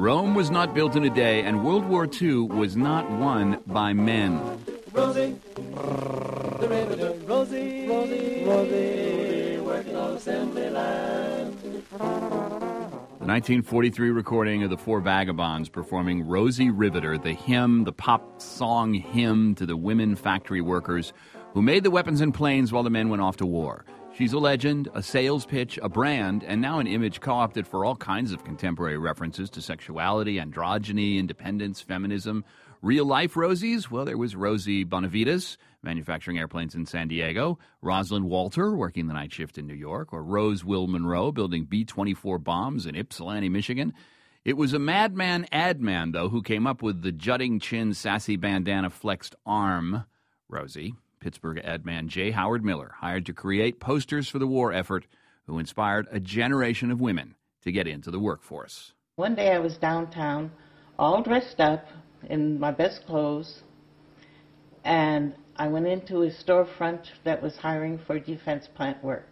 Rome was not built in a day, and World War II was not won by men. Rosie, the riveter, Rosie, Rosie, Rosie, working on assembly line. The 1943 recording of the Four Vagabonds performing Rosie Riveter, the hymn, the pop song hymn to the women factory workers who made the weapons and planes while the men went off to war. She's a legend, a sales pitch, a brand, and now an image co-opted for all kinds of contemporary references to sexuality, androgyny, independence, feminism. Real-life Rosies? Well, there was Rosie Bonavides, manufacturing airplanes in San Diego, Rosalind Walter, working the night shift in New York, or Rose Will Monroe, building B-24 bombs in Ypsilanti, Michigan. It was a madman ad man, though, who came up with the jutting chin, sassy bandana, flexed arm, Rosie. Pittsburgh ad man J. Howard Miller, hired to create posters for the war effort, who inspired a generation of women to get into the workforce. One day I was downtown, all dressed up in my best clothes, and I went into a storefront that was hiring for defense plant work.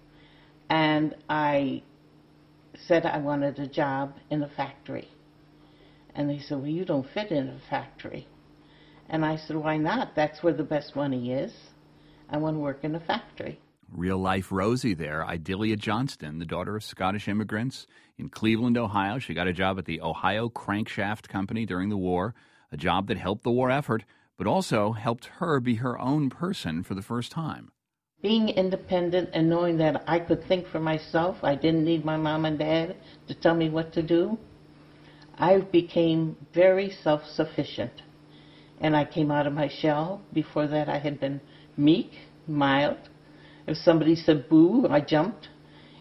And I said I wanted a job in a factory. And they said, well, you don't fit in a factory. And I said, why not? That's where the best money is. I want to work in a factory. Real-life Rosie there, Idalia Johnston, the daughter of Scottish immigrants in Cleveland, Ohio. She got a job at the Ohio Crankshaft Company during the war, a job that helped the war effort, but also helped her be her own person for the first time. Being independent and knowing that I could think for myself, I didn't need my mom and dad to tell me what to do, I became very self-sufficient. And I came out of my shell. Before that, I had been meek, mild. If somebody said boo, I jumped,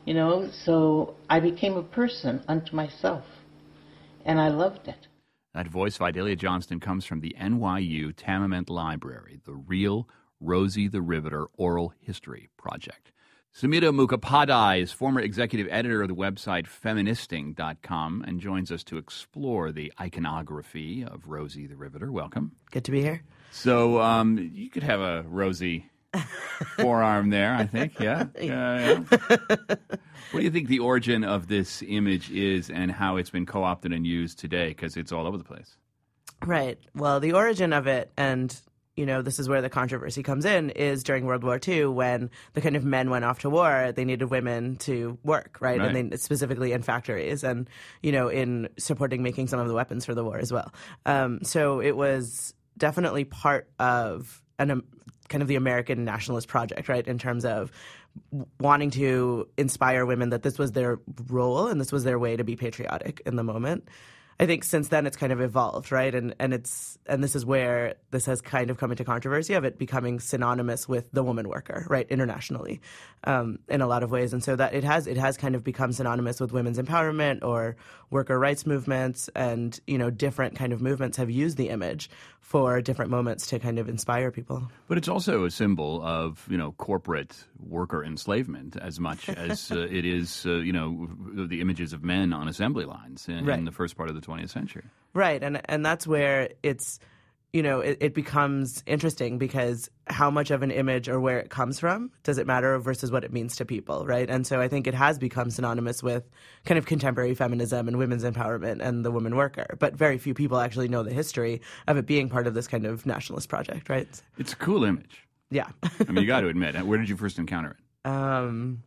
So I became a person unto myself, and I loved it. That voice of Idalia Johnston comes from the NYU Tamiment Library, the Real Rosie the Riveter Oral History Project. Sumita Mukhopadhyay is former executive editor of the website feministing.com and joins us to explore the iconography of Rosie the Riveter. Welcome. Good to be here. So you could have a Rosie forearm there, I think. Yeah. What do you think the origin of this image is and how it's been co-opted and used today? Because it's all over the place. Right. Well, the origin of it, and this is where the controversy comes in, is during World War II when the kind of men went off to war, they needed women to work, right? And they, specifically in factories and, in supporting making some of the weapons for the war as well. So it was definitely part of kind of the American nationalist project, right, in terms of wanting to inspire women that this was their role and this was their way to be patriotic in the moment. I think since then it's kind of evolved, right? And this is where this has kind of come into controversy of it becoming synonymous with the woman worker, right, internationally, in a lot of ways. And so that it has kind of become synonymous with women's empowerment or worker rights movements, and different kind of movements have used the image for different moments to kind of inspire people. But it's also a symbol of corporate worker enslavement as much as it is the images of men on assembly lines in the first part of the 20th century. Right, and that's where it's it becomes interesting, because how much of an image or where it comes from, does it matter versus what it means to people, right? And so I think it has become synonymous with kind of contemporary feminism and women's empowerment and the woman worker. But very few people actually know the history of it being part of this kind of nationalist project, right? It's a cool image. Yeah. I mean, you got to admit, where did you first encounter it?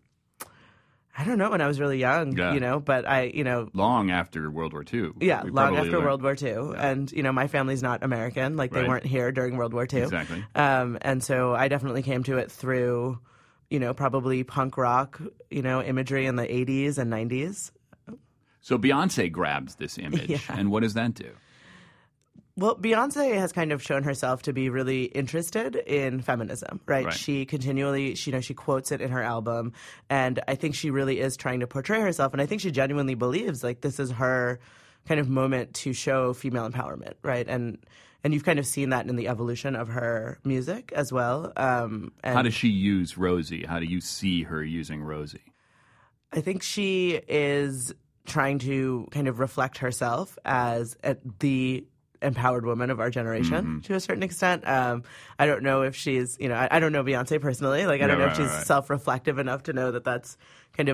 I don't know, when I was really young, but long after World War II. Yeah, long after World War II. Yeah. And, my family's not American. Like, they weren't here during World War II. Exactly. And so I definitely came to it through, probably punk rock, imagery in the 80s and 90s. So Beyonce grabs this image. And what does that do? Well, Beyonce has kind of shown herself to be really interested in feminism, right? She continually, she quotes it in her album, and I think she really is trying to portray herself, and I think she genuinely believes, like, this is her kind of moment to show female empowerment, right? And you've kind of seen that in the evolution of her music as well. And how does she use Rosie? How do you see her using Rosie? I think she is trying to kind of reflect herself as the empowered woman of our generation to a certain extent. I don't know if she's, I don't know Beyonce personally. Like, I don't know if she's self-reflective enough to know that that's kind of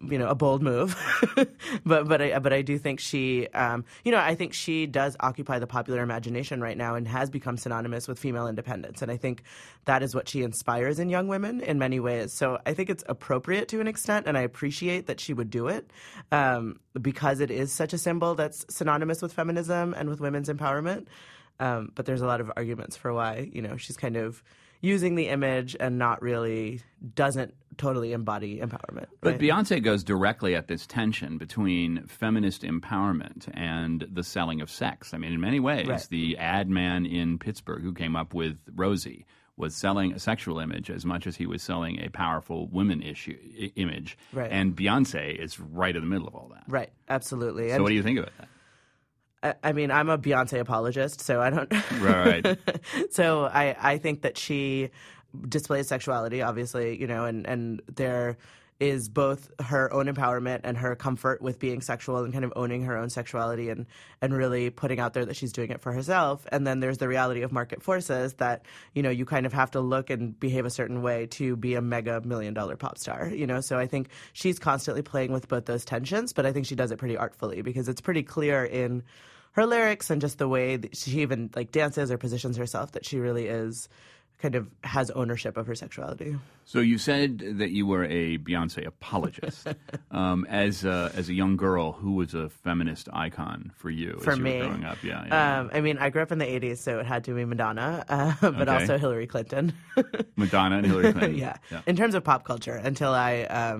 a bold move, but I do think she, I think she does occupy the popular imagination right now and has become synonymous with female independence. And I think that is what she inspires in young women in many ways. So I think it's appropriate to an extent, and I appreciate that she would do it because it is such a symbol that's synonymous with feminism and with women's empowerment. But there's a lot of arguments for why, she's kind of using the image and doesn't totally embody empowerment. But right? Beyonce goes directly at this tension between feminist empowerment and the selling of sex. I mean, in many ways, right. The ad man in Pittsburgh who came up with Rosie was selling a sexual image as much as he was selling a powerful women image. Right. And Beyonce is right in the middle of all that. Right, absolutely. So what do you think about that? I mean, I'm a Beyonce apologist, so I don't. Right. So I think that she displays sexuality, obviously, and there is both her own empowerment and her comfort with being sexual and kind of owning her own sexuality and really putting out there that she's doing it for herself. And then there's the reality of market forces that, you kind of have to look and behave a certain way to be a mega $1 million pop star, So I think she's constantly playing with both those tensions, but I think she does it pretty artfully because it's pretty clear in her lyrics and just the way that she even dances or positions herself that she really is kind of has ownership of her sexuality. So you said that you were a Beyonce apologist. As a young girl, who was a feminist icon for you for as you me? were growing up? Yeah. I mean, I grew up in the 80s, so it had to be Madonna, but also Hillary Clinton. Madonna and Hillary Clinton. Yeah. In terms of pop culture, until I,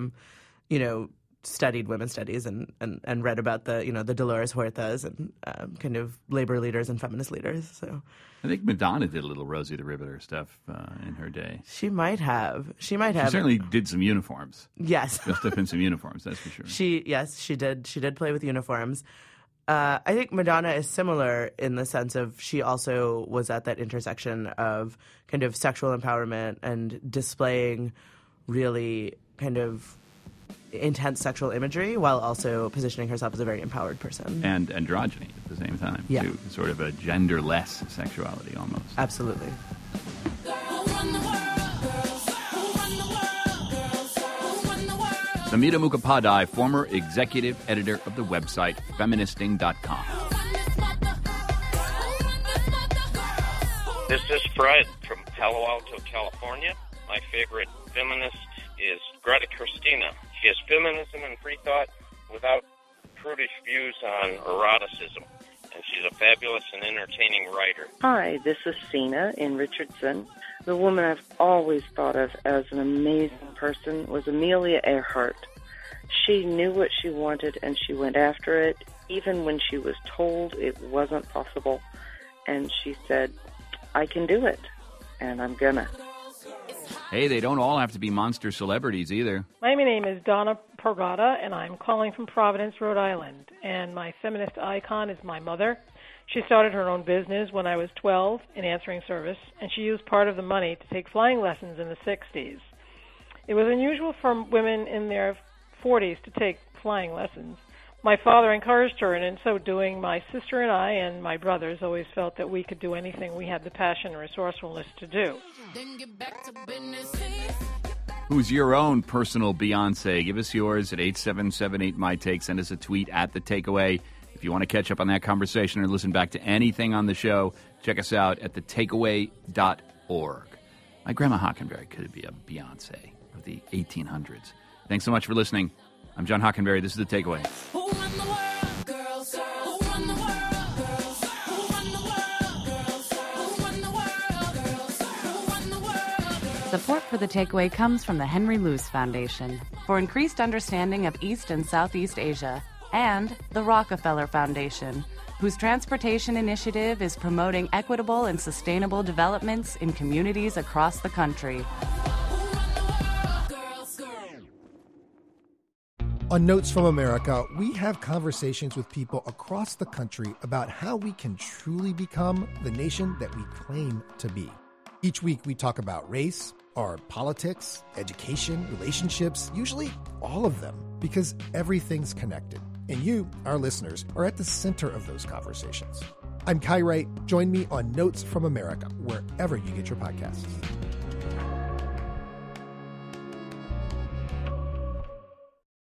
studied women's studies and read about the Dolores Huertas and kind of labor leaders and feminist leaders. So I think Madonna did a little Rosie the Riveter stuff in her day. She might have. She certainly did some uniforms. Yes. Dressed up in some uniforms, that's for sure. She did. She did play with uniforms. I think Madonna is similar in the sense of she also was at that intersection of kind of sexual empowerment and displaying really kind of intense sexual imagery while also positioning herself as a very empowered person. And androgyny at the same time, too. Sort of a genderless sexuality almost. Absolutely. Samita Mukhopadhyay, former executive editor of the website feministing.com. This is Fred from Palo Alto, California. My favorite feminist is Greta Christina. She has feminism and free thought without prudish views on eroticism. And she's a fabulous and entertaining writer. Hi, this is Sina in Richardson. The woman I've always thought of as an amazing person was Amelia Earhart. She knew what she wanted and she went after it, even when she was told it wasn't possible. And she said, I can do it, and I'm gonna. Hey, they don't all have to be monster celebrities either. My name is Donna Pergata, and I'm calling from Providence, Rhode Island. And my feminist icon is my mother. She started her own business when I was 12 in answering service, and she used part of the money to take flying lessons in the 60s. It was unusual for women in their 40s to take flying lessons. My father encouraged her, and in so doing, my sister and I and my brothers always felt that we could do anything we had the passion and resourcefulness to do. Who's your own personal Beyonce? Give us yours at 877-8MyTake. Send us a tweet at The Takeaway. If you want to catch up on that conversation or listen back to anything on the show, check us out at thetakeaway.org. My Grandma Hockenberry could be a Beyonce of the 1800s. Thanks so much for listening. I'm John Hockenberry. This is The Takeaway. Who run the world, girls? Who run the world, girls? Who run the world, girls? Who run the world, girls? Who run the world, girls? Support for The Takeaway comes from the Henry Luce Foundation for increased understanding of East and Southeast Asia, and the Rockefeller Foundation, whose transportation initiative is promoting equitable and sustainable developments in communities across the country. On Notes from America, we have conversations with people across the country about how we can truly become the nation that we claim to be. Each week, we talk about race, our politics, education, relationships, usually all of them, because everything's connected. And you, our listeners, are at the center of those conversations. I'm Kai Wright. Join me on Notes from America, wherever you get your podcasts.